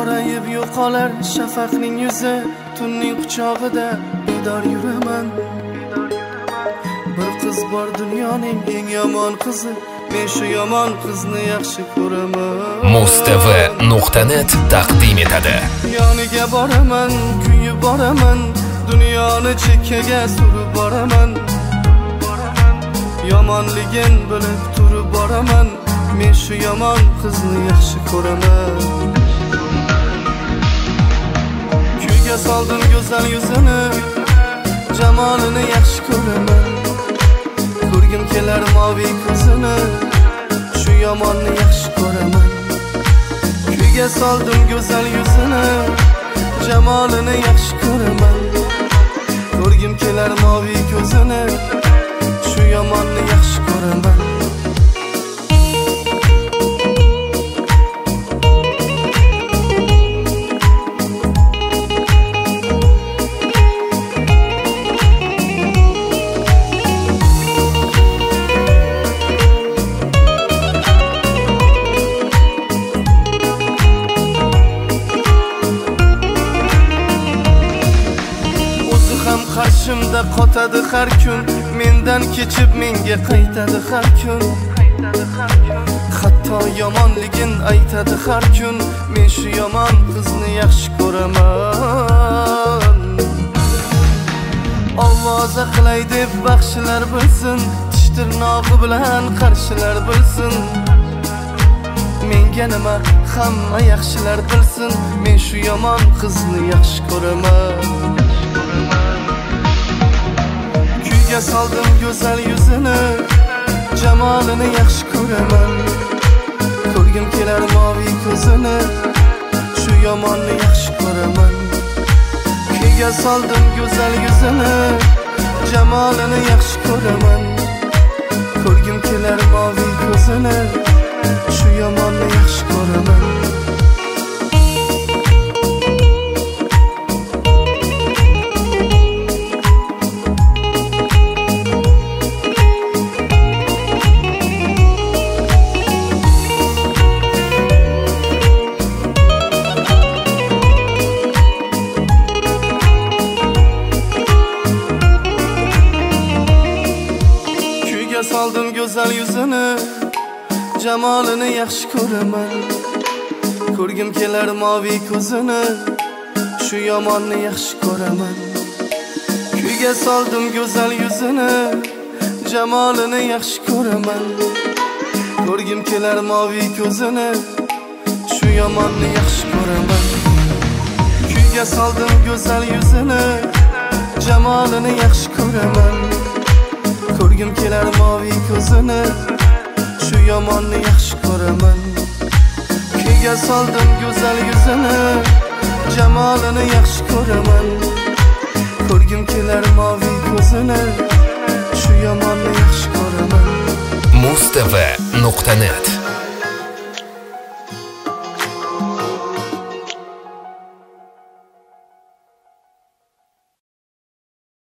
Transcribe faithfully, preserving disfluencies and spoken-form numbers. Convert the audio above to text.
qorayib yo'qolar shafaqning yuzi, tunning quchog'ida bedor yuraman. Bir qiz bor dunyoning eng yomon qizi, men shu yomon qizni yaxshi ko'raman. Mustv nuqta net taqdim etadi. Yoniga boraman, kuyib boraman, dunyoni chekkaga surib boraman. Yomonligin bilib turib boraman, men shu yomon qizni yaxshi ko'raman. Kuyga soldim go'zal yuzini, jamolini yaxshi ko'raman. Ko'rgim kelar moviy ko'zini, shu yomonni yaxshi ko'raman. Kuyga soldim go'zal yuzini, jamolini yaxshi ko'raman. Ko'rgim kelar moviy ko'zini, shu yomonni yaxshi ko'raman. Qarshimda qotadi har kun, mendan kechib menga qaytadi har kun. Hatto yomonligin aytadi har kun, men shu yomon qizni yaxshi ko'raman. Ovoza qilay deb baxshilar bilsin, tish tirnog'i bilan qarshilar bilsin. Menga nima hamma yaxshilar bilsin, men shu yomon qizni yaxshi ko'raman. Kuyga soldim go'zal yuzini, jamolini yaxshi ko'raman. Ko'rgim kelar moviy ko'zini, shu yomonni yaxshi ko'raman. Kuyga soldim go'zal yuzini, jamolini yaxshi ko'raman. Ko'rgim kelar moviy ko'zini, shu yomonni yaxshi ko'raman. Soldim go'zal yuzini, jamolini yaxshi ko'raman. Ko'rgim kelar moviy ko'zini, shu yomonni yaxshi ko'raman. Kuyga soldim go'zal yuzini, jamolini yaxshi ko'raman. Ko'rgim kelar moviy ko'zini, shu yomonni yaxshi ko'raman. Kuyga soldim go'zal yuzini, jamolini yaxshi ko'raman. Ko'rgim kelar moviy ko'zini, shu yomonni yaxshi ko'raman. Kuyga soldim go'zal yuzini, jamolini yaxshi ko'raman. Ko'rgim kelar moviy ko'zini, shu yomonni yaxshi ko'raman. Mustv nuqta net